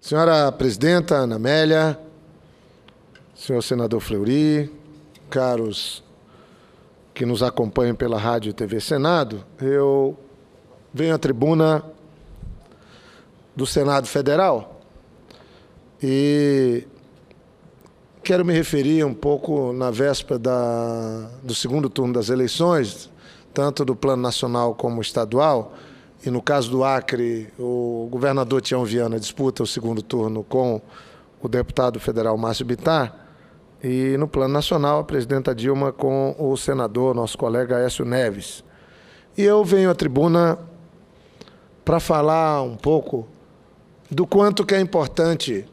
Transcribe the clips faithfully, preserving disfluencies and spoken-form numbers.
Senhora Presidenta Ana Amélia, senhor senador Fleury, caros que nos acompanham pela Rádio e T V Senado, eu venho à tribuna do Senado Federal e quero me referir um pouco na véspera da, do segundo turno das eleições, tanto do plano nacional como estadual. E no caso do Acre, o governador Tião Viana disputa o segundo turno com o deputado federal Márcio Bittar. E no plano nacional, a presidenta Dilma com o senador, nosso colega Aécio Neves. E eu venho à tribuna para falar um pouco do quanto que é importante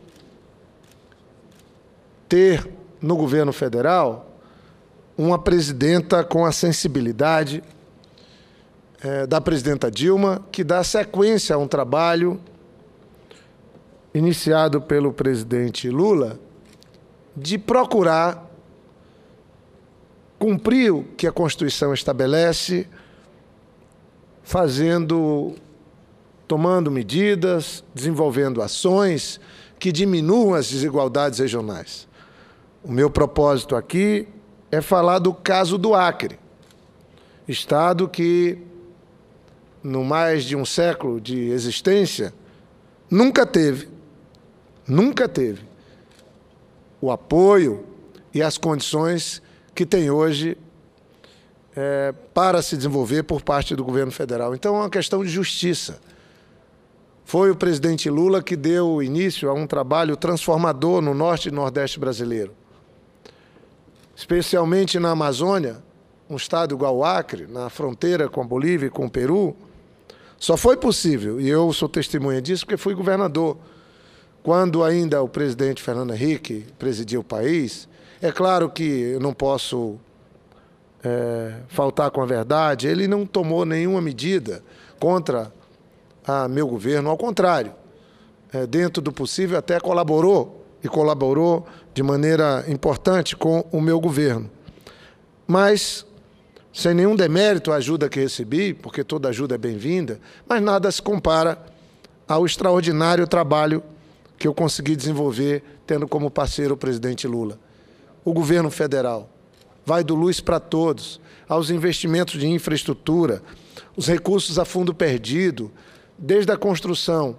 ter no governo federal uma presidenta com a sensibilidade É, da presidenta Dilma, que dá sequência a um trabalho iniciado pelo presidente Lula de procurar cumprir o que a Constituição estabelece, fazendo, tomando medidas, desenvolvendo ações que diminuam as desigualdades regionais. O meu propósito aqui é falar do caso do Acre, estado que no mais de um século de existência, nunca teve, nunca teve o apoio e as condições que tem hoje é, para se desenvolver por parte do governo federal. Então, é uma questão de justiça. Foi o presidente Lula que deu início a um trabalho transformador no norte e nordeste brasileiro. Especialmente na Amazônia, um estado igual ao Acre, na fronteira com a Bolívia e com o Peru, só foi possível, e eu sou testemunha disso, porque fui governador. Quando ainda o presidente Fernando Henrique presidia o país, é claro que eu não posso é, faltar com a verdade, ele não tomou nenhuma medida contra a meu governo, ao contrário, é, dentro do possível até colaborou, e colaborou de maneira importante com o meu governo. Mas sem nenhum demérito à ajuda que recebi, porque toda ajuda é bem-vinda, mas nada se compara ao extraordinário trabalho que eu consegui desenvolver tendo como parceiro o presidente Lula. O governo federal vai do Luz para Todos, aos investimentos de infraestrutura, os recursos a fundo perdido, desde a construção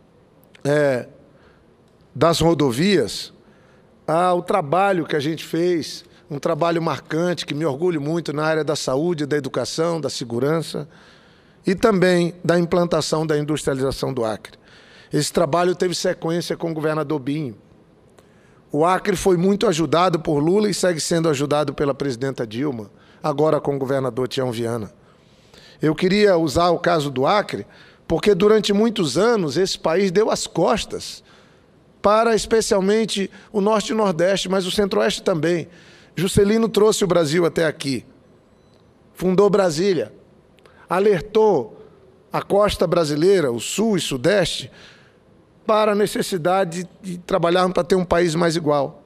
é, das rodovias, ao trabalho que a gente fez, um trabalho marcante, que me orgulho muito na área da saúde, da educação, da segurança e também da implantação da industrialização do Acre. Esse trabalho teve sequência com o governador Binho. O Acre foi muito ajudado por Lula e segue sendo ajudado pela presidenta Dilma, agora com o governador Tião Viana. Eu queria usar o caso do Acre, porque durante muitos anos esse país deu as costas para especialmente o Norte e o Nordeste, mas o Centro-Oeste também. Juscelino trouxe o Brasil até aqui, fundou Brasília, alertou a costa brasileira, o Sul e Sudeste, para a necessidade de trabalharmos para ter um país mais igual.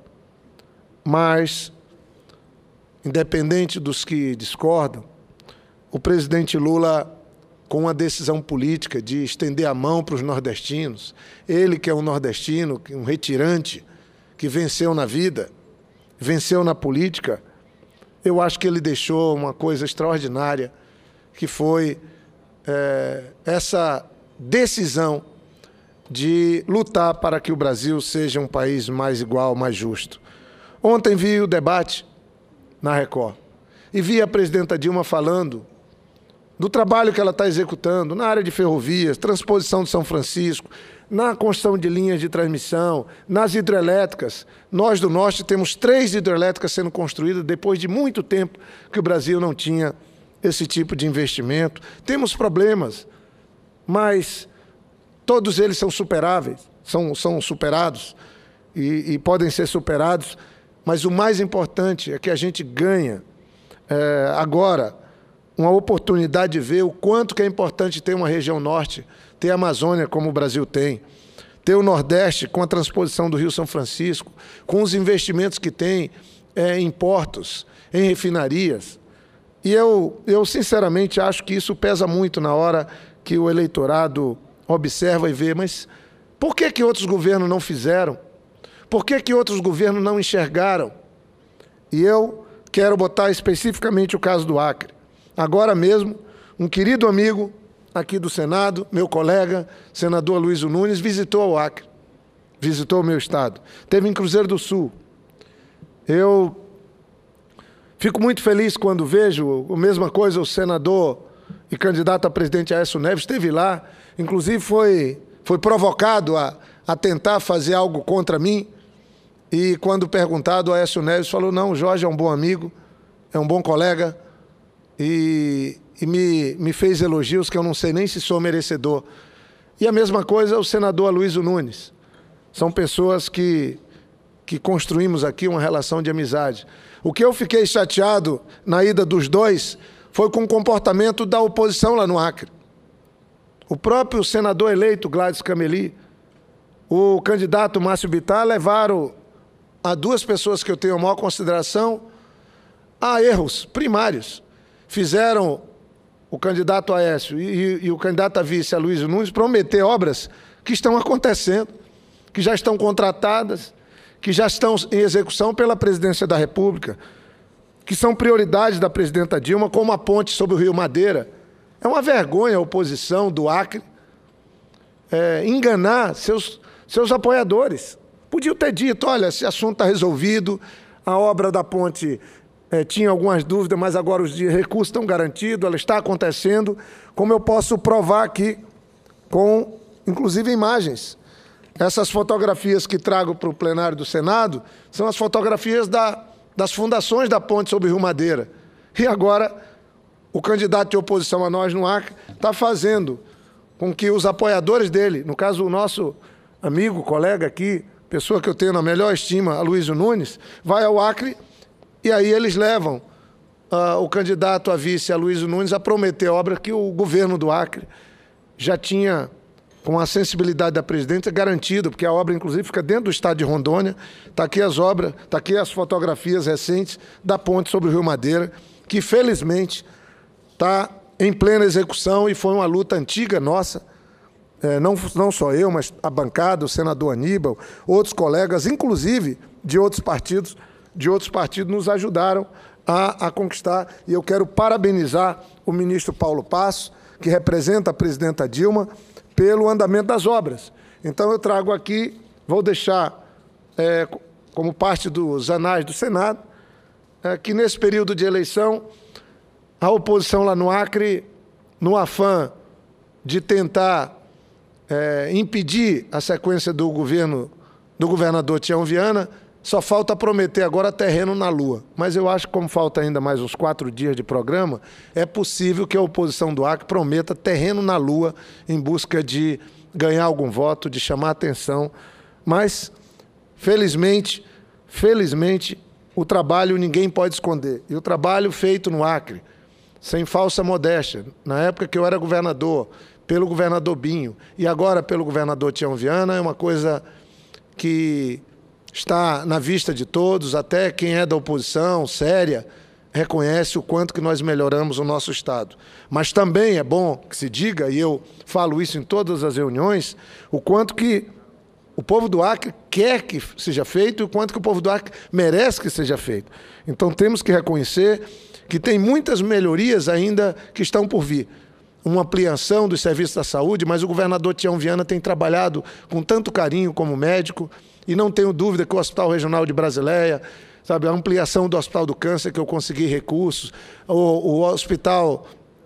Mas, independente dos que discordam, o presidente Lula, com uma decisão política de estender a mão para os nordestinos, ele que é um nordestino, um retirante, que venceu na vida, venceu na política, eu acho que ele deixou uma coisa extraordinária, que foi é, essa decisão de lutar para que o Brasil seja um país mais igual, mais justo. Ontem vi o debate na Record e vi a presidenta Dilma falando do trabalho que ela está executando na área de ferrovias, transposição de São Francisco, na construção de linhas de transmissão, nas hidrelétricas. Nós do Norte temos três hidrelétricas sendo construídas depois de muito tempo que o Brasil não tinha esse tipo de investimento. Temos problemas, mas todos eles são superáveis, são, são superados e, e podem ser superados, mas o mais importante é que a gente ganha é, agora uma oportunidade de ver o quanto que é importante ter uma região norte, ter a Amazônia como o Brasil tem, ter o Nordeste com a transposição do Rio São Francisco, com os investimentos que tem é, em portos, em refinarias. E eu, eu, sinceramente, acho que isso pesa muito na hora que o eleitorado observa e vê, mas Por que que outros governos não fizeram? Por que que outros governos não enxergaram? E eu quero botar especificamente o caso do Acre. Agora mesmo, um querido amigo aqui do Senado, meu colega, senador Aloysio Nunes, visitou o Acre, visitou o meu estado. Esteve em Cruzeiro do Sul. Eu fico muito feliz quando vejo a mesma coisa, o senador e candidato a presidente Aécio Neves esteve lá, inclusive foi, foi provocado a, a tentar fazer algo contra mim, e quando perguntado, o Aécio Neves falou, não, o Jorge é um bom amigo, é um bom colega, e, e me, me fez elogios que eu não sei nem se sou merecedor. E a mesma coisa o senador Aloysio Nunes. São pessoas que, que construímos aqui uma relação de amizade. O que eu fiquei chateado na ida dos dois foi com o comportamento da oposição lá no Acre. O próprio senador eleito, Gladys Cameli, o candidato Márcio Bittar levaram a duas pessoas que eu tenho a maior consideração a erros primários. Fizeram o candidato Aécio e, e o candidato a vice, Aloysio Nunes, prometer obras que estão acontecendo, que já estão contratadas, que já estão em execução pela Presidência da República, que são prioridades da presidenta Dilma, como a ponte sobre o Rio Madeira. É uma vergonha a oposição do Acre é, enganar seus, seus apoiadores. Podiam ter dito, olha, esse assunto está resolvido, a obra da ponte é, tinha algumas dúvidas, mas agora os recursos estão garantidos, ela está acontecendo, como eu posso provar aqui, com, inclusive, imagens. Essas fotografias que trago para o plenário do Senado são as fotografias da, das fundações da ponte sobre o Rio Madeira. E agora, o candidato de oposição a nós no Acre está fazendo com que os apoiadores dele, no caso o nosso amigo, colega aqui, pessoa que eu tenho na melhor estima, Aloysio Nunes, vai ao Acre e aí eles levam uh, o candidato a vice, Aloysio Nunes, a prometer obra que o governo do Acre já tinha, com a sensibilidade da presidenta, garantido, porque a obra, inclusive, fica dentro do estado de Rondônia. Está aqui as obras, está aqui as fotografias recentes da ponte sobre o Rio Madeira, que, felizmente, está em plena execução e foi uma luta antiga nossa, é, não, não só eu, mas a bancada, o senador Aníbal, outros colegas, inclusive de outros partidos, de outros partidos nos ajudaram a, a conquistar. E eu quero parabenizar o ministro Paulo Passo, que representa a presidenta Dilma, pelo andamento das obras. Então, eu trago aqui, vou deixar é, como parte dos anais do Senado, é, que nesse período de eleição, a oposição lá no Acre, no afã de tentar é, impedir a sequência do governo do governador Tião Viana, só falta prometer agora terreno na Lua. Mas eu acho que, como falta ainda mais uns quatro dias de programa, é possível que a oposição do Acre prometa terreno na Lua em busca de ganhar algum voto, de chamar atenção. Mas, felizmente, felizmente, o trabalho ninguém pode esconder. E o trabalho feito no Acre, sem falsa modéstia, na época que eu era governador, pelo governador Binho, e agora pelo governador Tião Viana, é uma coisa que está na vista de todos, até quem é da oposição, séria, reconhece o quanto que nós melhoramos o nosso Estado. Mas também é bom que se diga, e eu falo isso em todas as reuniões, o quanto que o povo do Acre quer que seja feito e o quanto que o povo do Acre merece que seja feito. Então temos que reconhecer que tem muitas melhorias ainda que estão por vir. Uma ampliação dos serviços da saúde, mas o governador Tião Viana tem trabalhado com tanto carinho como médico, e não tenho dúvida que o Hospital Regional de Brasileia, sabe, a ampliação do Hospital do Câncer, que eu consegui recursos, o, o Hospital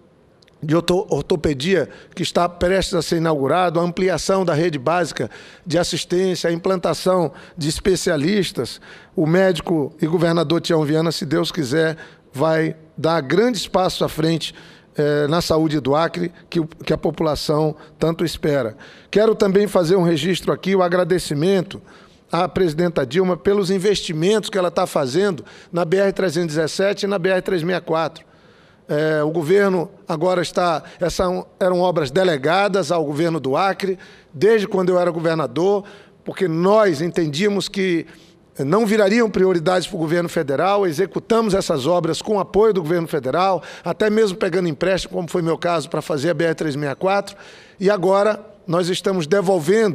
de Ortopedia, que está prestes a ser inaugurado, a ampliação da rede básica de assistência, a implantação de especialistas, o médico e governador Tião Viana, se Deus quiser, vai dar grandes passos à frente eh, na saúde do Acre, que, que a população tanto espera. Quero também fazer um registro aqui, o agradecimento à presidenta Dilma pelos investimentos que ela está fazendo na B R trezentos e dezessete e na B R trezentos e sessenta e quatro. É, o governo agora está... Essas eram obras delegadas ao governo do Acre, desde quando eu era governador, porque nós entendíamos que não virariam prioridades para o governo federal, executamos essas obras com apoio do governo federal, até mesmo pegando empréstimo, como foi meu caso, para fazer a B R trezentos e sessenta e quatro, e agora nós estamos devolvendo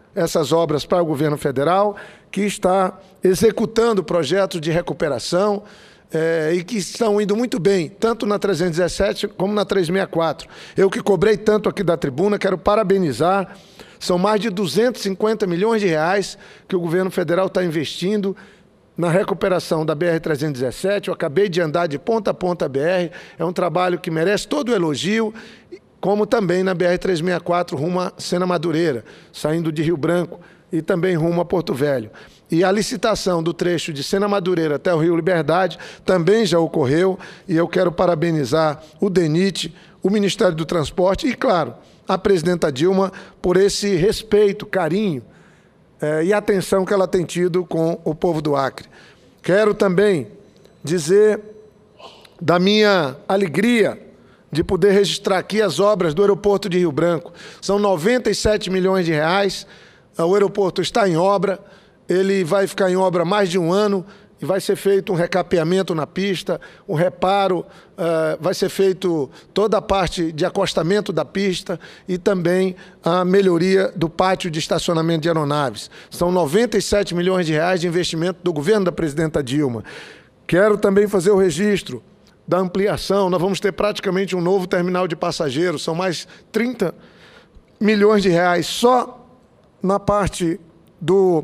essas obras para o governo federal, que está executando projetos de recuperação é, e que estão indo muito bem, tanto na trezentos e dezessete como na trezentos e sessenta e quatro. Eu que cobrei tanto aqui da tribuna, quero parabenizar. São mais de duzentos e cinquenta milhões de reais que o governo federal está investindo na recuperação da B R trezentos e dezessete. Eu acabei de andar de ponta a ponta a B R, é um trabalho que merece todo o elogio, como também na B R trezentos e sessenta e quatro, rumo a Sena Madureira, saindo de Rio Branco e também rumo a Porto Velho. E a licitação do trecho de Sena Madureira até o Rio Liberdade também já ocorreu, e eu quero parabenizar o DENIT, o Ministério do Transporte e, claro, a presidenta Dilma por esse respeito, carinho eh, e atenção que ela tem tido com o povo do Acre. Quero também dizer da minha alegria de poder registrar aqui as obras do aeroporto de Rio Branco. São noventa e sete milhões de reais, o aeroporto está em obra, ele vai ficar em obra mais de um ano e vai ser feito um recapeamento na pista, um reparo, uh, vai ser feito toda a parte de acostamento da pista e também a melhoria do pátio de estacionamento de aeronaves. São noventa e sete milhões de reais de investimento do governo da presidenta Dilma. Quero também fazer o registro da ampliação, nós vamos ter praticamente um novo terminal de passageiros, são mais trinta milhões de reais só na parte do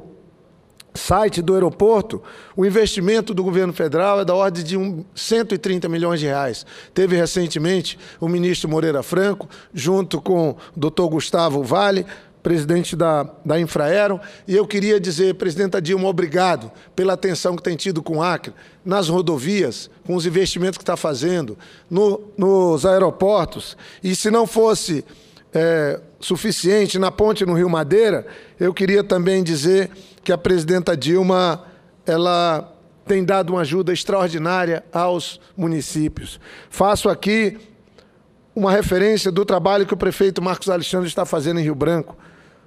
site do aeroporto. O investimento do governo federal é da ordem de um, cento e trinta milhões de reais. Teve recentemente o ministro Moreira Franco, junto com o doutor Gustavo Vale, presidente da, da Infraero, e eu queria dizer, presidenta Dilma, obrigado pela atenção que tem tido com o Acre, nas rodovias, com os investimentos que está fazendo, no, nos aeroportos, e se não fosse é, suficiente na ponte no Rio Madeira, eu queria também dizer que a presidenta Dilma ela tem dado uma ajuda extraordinária aos municípios. Faço aqui uma referência do trabalho que o prefeito Marcos Alexandre está fazendo em Rio Branco.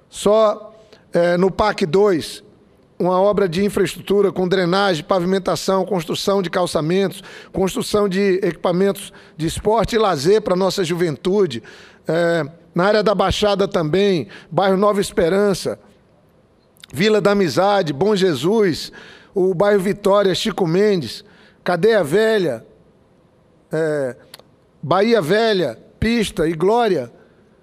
Só é, no P A C dois, uma obra de infraestrutura com drenagem, pavimentação, construção de calçamentos, construção de equipamentos de esporte e lazer para a nossa juventude. É, na área da Baixada também, bairro Nova Esperança, Vila da Amizade, Bom Jesus, o bairro Vitória, Chico Mendes, Cadeia Velha, é, Bahia Velha, Pista e Glória,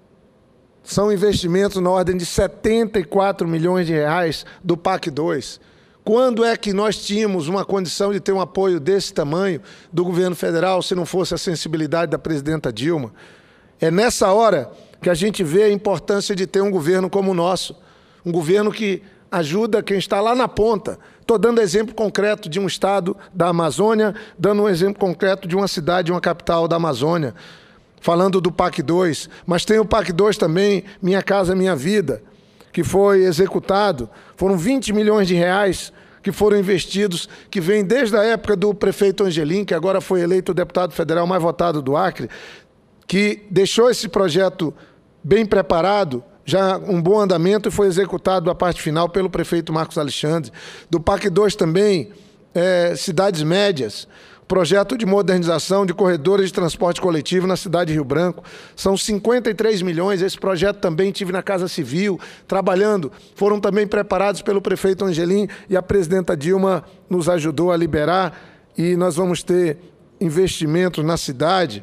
são investimentos na ordem de setenta e quatro milhões de reais do P A C dois. Quando é que nós tínhamos uma condição de ter um apoio desse tamanho do governo federal, se não fosse a sensibilidade da presidenta Dilma? É nessa hora que a gente vê a importância de ter um governo como o nosso, um governo que ajuda quem está lá na ponta. Estou dando exemplo concreto de um estado da Amazônia, dando um exemplo concreto de uma cidade, uma capital da Amazônia, falando do P A C dois, mas tem o P A C dois também, Minha Casa Minha Vida, que foi executado, foram vinte milhões de reais que foram investidos, que vem desde a época do prefeito Angelim, que agora foi eleito o deputado federal mais votado do Acre, que deixou esse projeto bem preparado, já um bom andamento, e foi executado a parte final pelo prefeito Marcos Alexandre. Do P A C dois também, é, cidades médias, projeto de modernização de corredores de transporte coletivo na cidade de Rio Branco, são cinquenta e três milhões, esse projeto também tive na Casa Civil, trabalhando, foram também preparados pelo prefeito Angelim, e a presidenta Dilma nos ajudou a liberar, e nós vamos ter investimentos na cidade,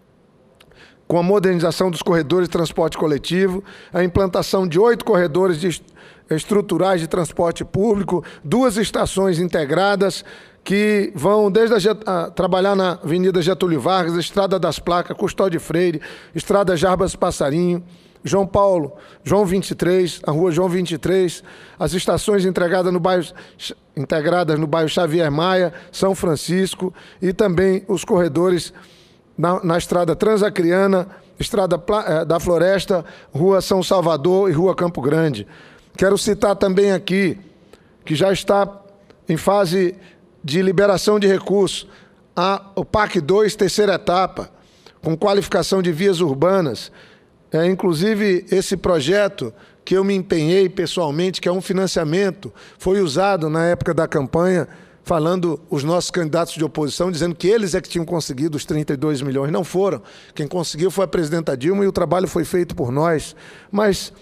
com a modernização dos corredores de transporte coletivo, a implantação de oito corredores de estruturais de transporte público, duas estações integradas que vão desde a, a, trabalhar na Avenida Getúlio Vargas, Estrada das Placas, Custódio de Freire, Estrada Jarbas Passarinho, João Paulo, João vinte e três, a Rua João vinte e três, as estações integradas no bairro, integradas no bairro Xavier Maia, São Francisco, e também os corredores Na, na Estrada Transacriana, Estrada da Floresta, Rua São Salvador e Rua Campo Grande. Quero citar também aqui, que já está em fase de liberação de recursos, a, o P A C dois, terceira etapa, com qualificação de vias urbanas. É, inclusive, esse projeto que eu me empenhei pessoalmente, que é um financiamento, foi usado na época da campanha, falando os nossos candidatos de oposição, dizendo que eles é que tinham conseguido os trinta e dois milhões. Não foram. Quem conseguiu foi a presidenta Dilma, e o trabalho foi feito por nós. Mas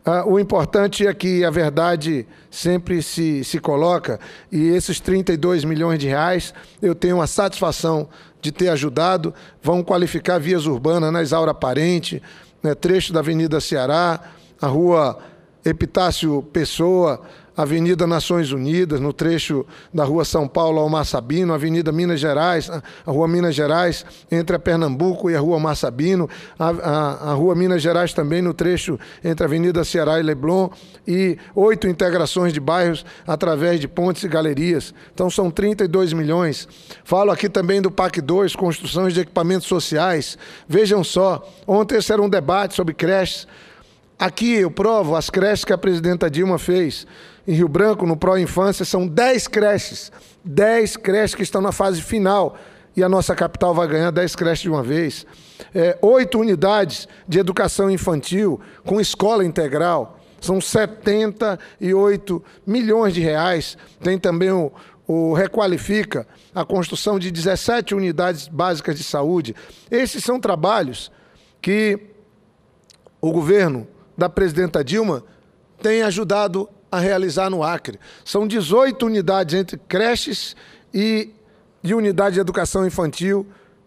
Ah, o importante é que a verdade sempre se, se coloca, e esses trinta e dois milhões de reais eu tenho a satisfação de ter ajudado, vão qualificar vias urbanas na Isaura Parente, né, trecho da Avenida Ceará, a Rua Epitácio Pessoa, Avenida Nações Unidas, no trecho da Rua São Paulo ao Mar Sabino, Avenida Minas Gerais, a Rua Minas Gerais, entre a Pernambuco e a Rua Mar Sabino, a, a, a Rua Minas Gerais também no trecho entre a Avenida Ceará e Leblon, e oito integrações de bairros através de pontes e galerias. Então são trinta e dois milhões. Falo aqui também do P A C dois, construções de equipamentos sociais. Vejam só, ontem esse era um debate sobre creches. Aqui eu provo as creches que a presidenta Dilma fez. Em Rio Branco, no Pro Infância, são dez creches. dez creches que estão na fase final. E a nossa capital vai ganhar dez creches de uma vez. É, oito unidades de educação infantil com escola integral. São setenta e oito milhões de reais. Tem também o, o Requalifica, a construção de dezessete unidades básicas de saúde. Esses são trabalhos que o governo da presidenta Dilma tem ajudado a realizar no Acre. São dezoito unidades entre creches e de unidade de educação infantil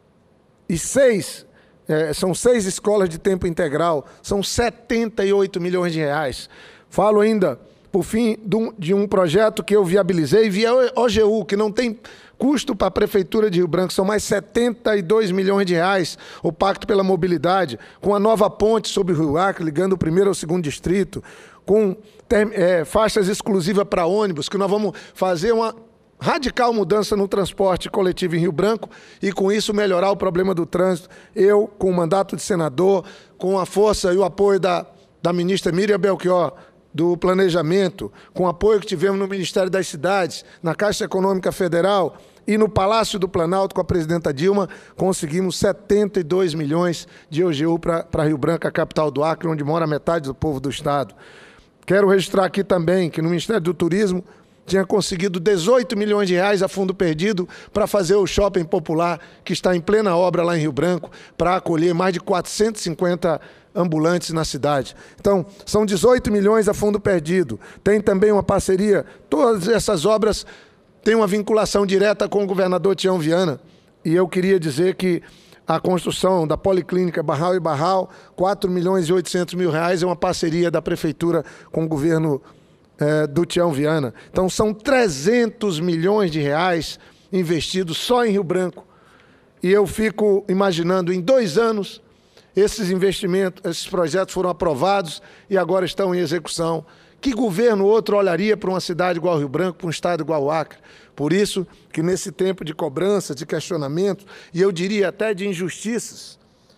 e seis, é, são seis escolas de tempo integral, são setenta e oito milhões de reais. Falo ainda, por fim, de um, de um projeto que eu viabilizei via O G U, que não tem custo para a Prefeitura de Rio Branco, são mais setenta e dois milhões de reais, o Pacto pela Mobilidade, com a nova ponte sobre o Rio Acre, ligando o primeiro ao segundo distrito, com é, faixas exclusivas para ônibus, que nós vamos fazer uma radical mudança no transporte coletivo em Rio Branco e, com isso, melhorar o problema do trânsito. Eu, com o mandato de senador, com a força e o apoio da, da ministra Miriam Belchior, do Planejamento, com o apoio que tivemos no Ministério das Cidades, na Caixa Econômica Federal e no Palácio do Planalto com a presidenta Dilma, conseguimos setenta e dois milhões de O G U para Rio Branco, a capital do Acre, onde mora metade do povo do Estado. Quero registrar aqui também que no Ministério do Turismo tinha conseguido dezoito milhões de reais a fundo perdido para fazer o Shopping Popular, que está em plena obra lá em Rio Branco, para acolher mais de quatrocentos e cinquenta ambulantes na cidade. Então, são dezoito milhões a fundo perdido. Tem também uma parceria, todas essas obras têm uma vinculação direta com o governador Tião Viana, e eu queria dizer que a construção da Policlínica Barral e Barral, quatro milhões e oitocentos mil reais, é uma parceria da Prefeitura com o governo é, do Tião Viana. Então, são trezentos milhões de reais investidos só em Rio Branco. E eu fico imaginando, em dois anos, esses investimentos, esses projetos foram aprovados e agora estão em execução. Que governo outro olharia para uma cidade igual ao Rio Branco, para um estado igual ao Acre? Por isso que nesse tempo de cobrança, de questionamento, e eu diria até de injustiças,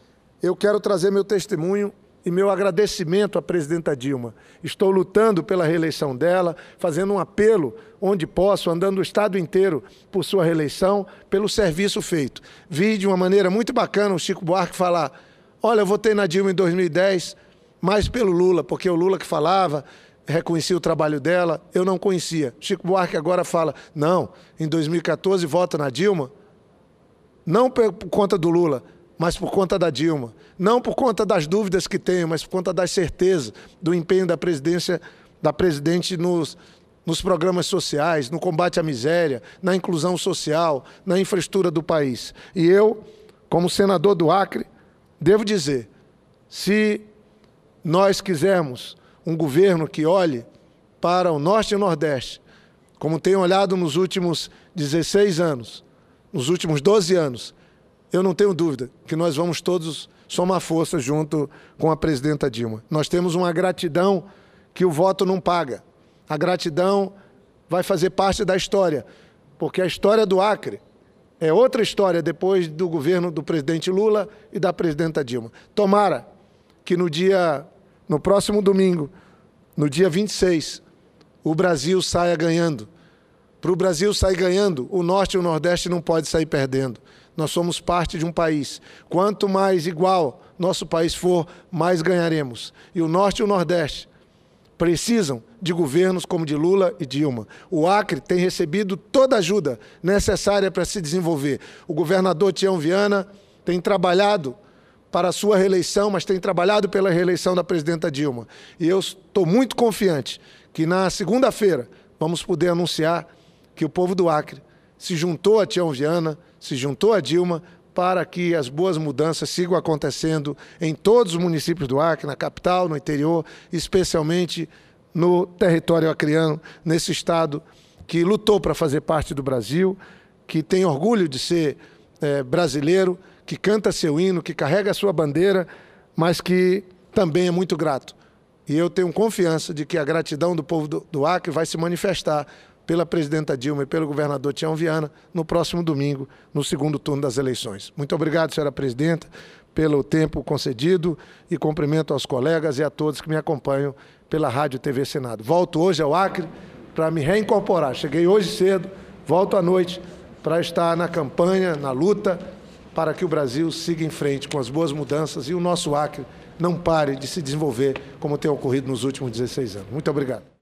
eu quero trazer meu testemunho e meu agradecimento à presidenta Dilma. Estou lutando pela reeleição dela, fazendo um apelo onde posso, andando o estado inteiro por sua reeleição, pelo serviço feito. Vi de uma maneira muito bacana o Chico Buarque falar: olha, eu votei na Dilma em dois mil e dez, mais pelo Lula, porque o Lula que falava, reconhecia o trabalho dela, eu não conhecia. Chico Buarque agora fala: não, em dois mil e quatorze vota na Dilma, não por conta do Lula, mas por conta da Dilma. Não por conta das dúvidas que tenho, mas por conta das certezas, do empenho da presidência, da presidente nos, nos programas sociais, no combate à miséria, na inclusão social, na infraestrutura do país. E eu, como senador do Acre, devo dizer, se nós quisermos um governo que olhe para o Norte e o Nordeste, como tem olhado nos últimos dezesseis anos, nos últimos doze anos, eu não tenho dúvida que nós vamos todos somar força junto com a presidenta Dilma. Nós temos uma gratidão que o voto não paga. A gratidão vai fazer parte da história, porque a história do Acre é outra história depois do governo do presidente Lula e da presidenta Dilma. Tomara que no dia, no próximo domingo, no dia vinte e seis, o Brasil saia ganhando. Para o Brasil sair ganhando, o Norte e o Nordeste não podem sair perdendo. Nós somos parte de um país. Quanto mais igual nosso país for, mais ganharemos. E o Norte e o Nordeste precisam de governos como de Lula e Dilma. O Acre tem recebido toda a ajuda necessária para se desenvolver. O governador Tião Viana tem trabalhado para a sua reeleição, mas tem trabalhado pela reeleição da presidenta Dilma. E eu estou muito confiante que na segunda-feira vamos poder anunciar que o povo do Acre se juntou a Tião Viana, se juntou a Dilma, para que as boas mudanças sigam acontecendo em todos os municípios do Acre, na capital, no interior, especialmente no território acreano, nesse estado que lutou para fazer parte do Brasil, que tem orgulho de ser é, brasileiro, que canta seu hino, que carrega a sua bandeira, mas que também é muito grato. E eu tenho confiança de que a gratidão do povo do, do Acre vai se manifestar pela presidenta Dilma e pelo governador Tião Viana no próximo domingo, no segundo turno das eleições. Muito obrigado, senhora presidenta, pelo tempo concedido e cumprimento aos colegas e a todos que me acompanham pela Rádio T V Senado. Volto hoje ao Acre para me reincorporar. Cheguei hoje cedo, volto à noite para estar na campanha, na luta, para que o Brasil siga em frente com as boas mudanças e o nosso Acre não pare de se desenvolver como tem ocorrido nos últimos dezesseis anos. Muito obrigado.